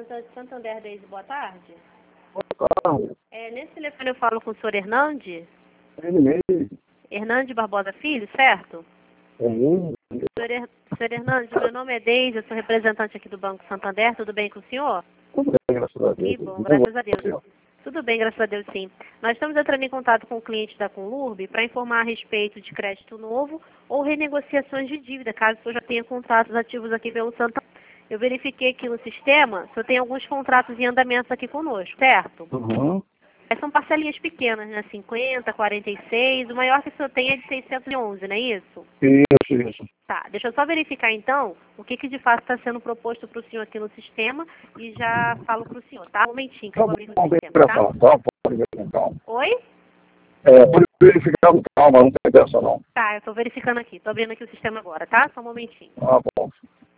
Santander Daisy, boa tarde. Boa tarde. Nesse telefone eu falo com o senhor Hernandes? Ele mesmo. Hernandes Barbosa Filho, certo? É ele. Senhor Hernandes, meu nome é Deise, eu sou representante aqui do Banco Santander, tudo bem com o senhor? Tudo bem, graças a Deus. Que bom, graças a Deus. Tudo bem, graças a Deus, sim. Nós estamos entrando em contato com o cliente da Conlurb para informar a respeito de crédito novo ou renegociações de dívida, caso o senhor já tenha contratos ativos aqui pelo Santander. Eu verifiquei aqui no sistema, o senhor tem alguns contratos em andamento aqui conosco, certo? Uhum. São parcelinhas pequenas, né? 50, 46, o maior que o senhor tem é de 611, não é isso? Isso. Tá, deixa eu só verificar então o que de fato está sendo proposto para o senhor aqui no sistema e já falo para o senhor, tá? Um momentinho que eu vou abrir no sistema, tá? Pode ver com calma. Oi? Pode verificar com calma, não tem dessa não. Tá, eu tô verificando aqui, tô abrindo aqui o sistema agora, tá? Só um momentinho. Ah, bom.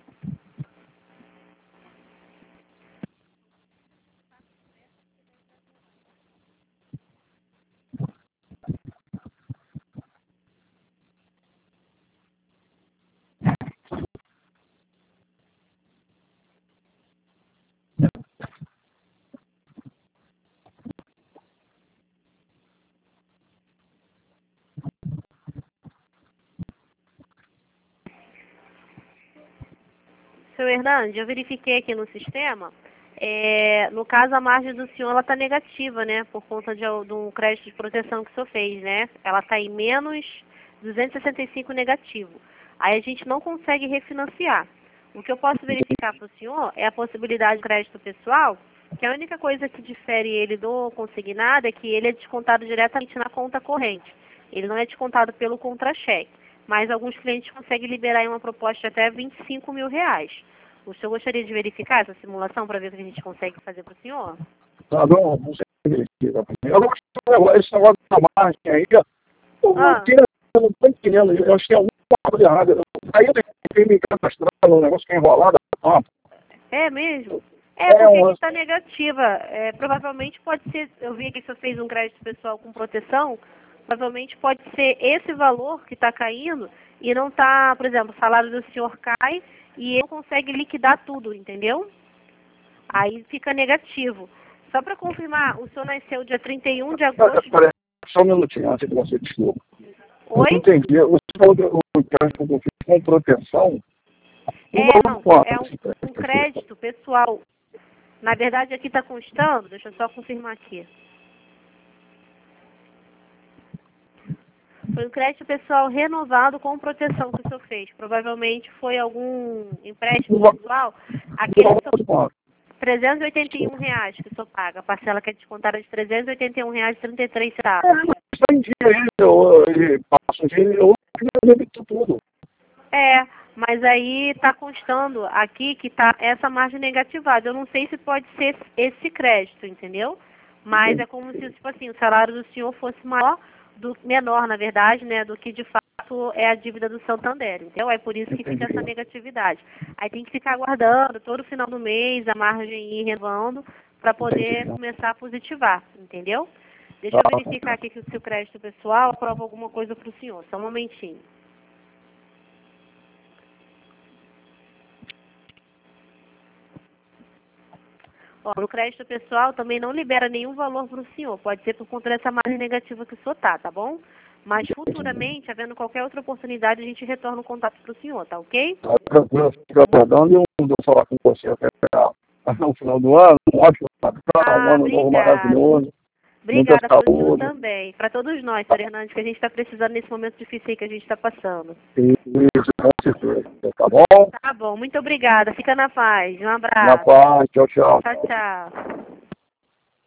Seu Hernandes, eu verifiquei aqui no sistema, no caso a margem do senhor ela está negativa, né? Por conta de um crédito de proteção que o senhor fez, né? Ela está em menos 265 negativo. Aí a gente não consegue refinanciar. O que eu posso verificar para o senhor é a possibilidade de crédito pessoal, que a única coisa que difere ele do consignado é que ele é descontado diretamente na conta corrente. Ele não é descontado pelo contra-cheque. Mas alguns clientes conseguem liberar aí uma proposta de até 25 mil reais. O senhor gostaria de verificar essa simulação para ver o que a gente consegue fazer para o senhor? Tá bom, não sei verificar. Agora, esse negócio da margem aí, eu não tô entendendo, eu acho que é alguma coisa errada. Aí eu tenho que me cadastrar no negócio que é enrolado. É mesmo? Porque aqui está negativa. Provavelmente pode ser, eu vi que o senhor fez um crédito pessoal com proteção, provavelmente pode ser esse valor que está caindo e não está, por exemplo, o salário do senhor cai e ele não consegue liquidar tudo, entendeu? Aí fica negativo. Só para confirmar, o senhor nasceu dia 31 de agosto... Só um minutinho antes de você, desculpa. Oi? Não entendi. Você falou que o crédito que eu fiz com proteção... É um crédito pessoal. Na verdade, aqui está constando, deixa eu só confirmar aqui. Foi um crédito pessoal renovado com proteção que o senhor fez. Provavelmente foi algum empréstimo pessoal. Aquele são R$381 que o senhor paga. A parcela que é descontada de R$381,33. Mas está em dia ele passa um dia eu debito tudo. Mas aí está constando aqui que está essa margem negativada. Eu não sei se pode ser esse crédito, entendeu? Mas é como se, tipo assim, o salário do senhor fosse menor, na verdade, né, do que de fato é a dívida do Santander, entendeu? É por isso que fica essa negatividade. Aí tem que ficar aguardando todo final do mês a margem ir renovando para poder começar a positivar, entendeu? Deixa eu verificar aqui que o seu crédito pessoal aprova alguma coisa para o senhor. Só um momentinho. No crédito pessoal também não libera nenhum valor para o senhor. Pode ser por conta dessa margem negativa que o senhor tá bom? Mas futuramente, havendo qualquer outra oportunidade, a gente retorna o contato para o senhor, tá ok? Tranquilo, fica aguardando e eu falar com você até no final do ano. Um ótimo Natal, um ano novo maravilhoso. Obrigada para o senhor também. Para todos nós, senhor Hernandes, que a gente está precisando nesse momento difícil aí que a gente está passando. Isso, com certeza. Tá bom? Tá bom, muito obrigada. Fica na paz. Um abraço. Na paz, tchau, tchau. Tchau, tchau.